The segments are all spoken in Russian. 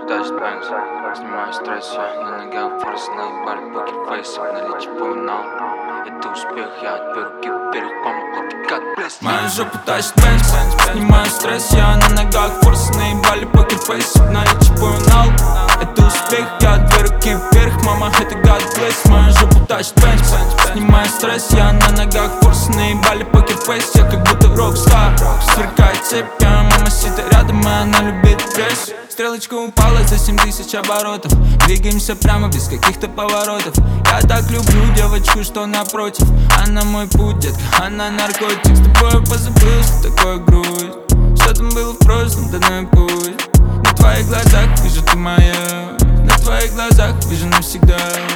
Тащит бэнкс, снимаю стресс, я на ногах форс, наебали покерфейс, наличие погнал. Это успех, я отберу руки вверх, помню, это как блеск. Мою жопу тащит бэнкс, снимаю стресс, я на ногах форс, наебали покерфейс, наличие погнал. Это успех, я отберу руки вверх, мама, это God bless. Мою жопу тащит бэнкс, снимаю стресс, я на ногах форс, наебали покерфейс, я как будто рокстар. Сверкает цепь, я мама сидит рядом, и она любит грязь. Стрелочка упала за 7000 оборотов. Двигаемся прямо без каких-то поворотов. Я так люблю девочку, что напротив. Она мой путь, детка, она наркотик. С тобой позабыл, что такое грусть. Что там было в прошлом, да ну и пусть. На твоих глазах вижу ты моя. На твоих глазах вижу навсегда.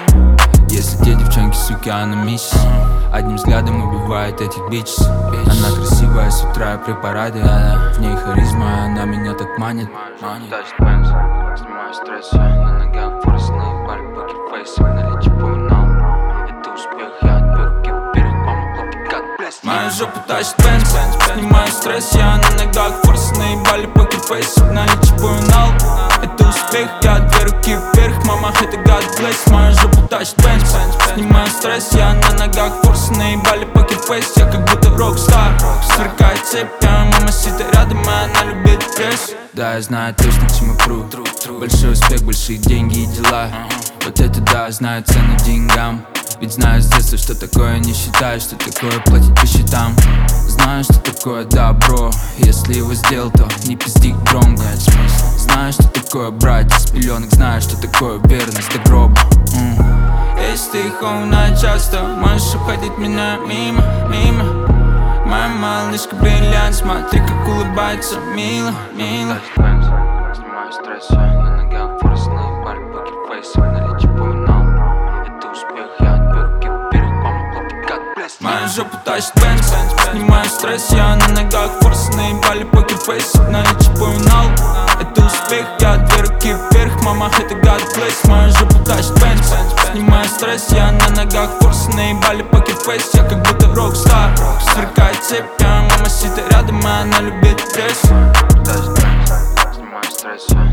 Если те девчонки, суки, она миссис. Одним взглядом убивает этих бичес. Она красивая с утра при параде. В ней харизма, она меня так манит. Тащит бэнкс, снимаю стресс, я на ногах форс, наебали покерфейс, наличие погнал. Это успех, я отберу руки вверх, помню, это как блеск. Мою жопу тащит бэнкс, снимаю стресс, я на ногах форс, наебали покерфейс, наличие погнал. Это успех, я отберу руки вверх, мама, это God bless. Мою жопу тащит бэнкс, снимаю стресс, я на ногах форс, наебали покерфейс, я как будто рокстар. Сверкает цепь, я мама сидит рядом, и она любит грязь. Да, я знаю точно, к чему пру. Большой успех, большие деньги и дела. Вот это да, знаю цену деньгам. Ведь знаю с детства, что такое не считаю, что такое платить по счетам. Знаю, что такое добро, если его сделал, то не пизди громко. Знаю, что такое брать из пеленок, знаю, что такое верность до гроба. Если ты хоуна часто, можешь обходить меня мимо, мимо. Моя малышка бриллиант, смотри, как улыбается, мило, мило. Снимаю стресс, я на ногах форс, наебали покерфейс, наличие погнал. Это успех, я отберу руки вверх, помню, это как блеск. Мою жопу тащит бэнкс, снимаю стресс, я на ногах форс, наебали покерфейс, наличие погнал. Это успех, я отберу руки вверх, мама, это God bless. Мою жопу тащит бэнкс, снимаю стресс, я на ногах форс, наебали покерфейс, я как будто рокстар. Сверкает цепь, я мама сидит рядом, и она любит грязь. Тащит бэнкс, снимаю стресс,